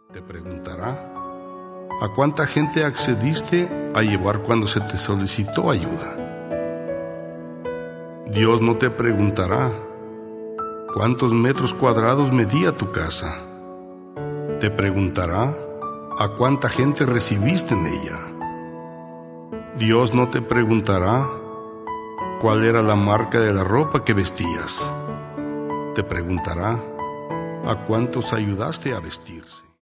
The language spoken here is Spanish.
Te preguntará: ¿a cuánta gente accediste a llevar cuando se te solicitó ayuda? Dios no te preguntará: ¿cuántos metros cuadrados medía tu casa? Te preguntará: ¿a cuánta gente recibiste en ella? Dios no te preguntará: ¿cuál era la marca de la ropa que vestías? Te preguntará: ¿a cuántos ayudaste a vestirse?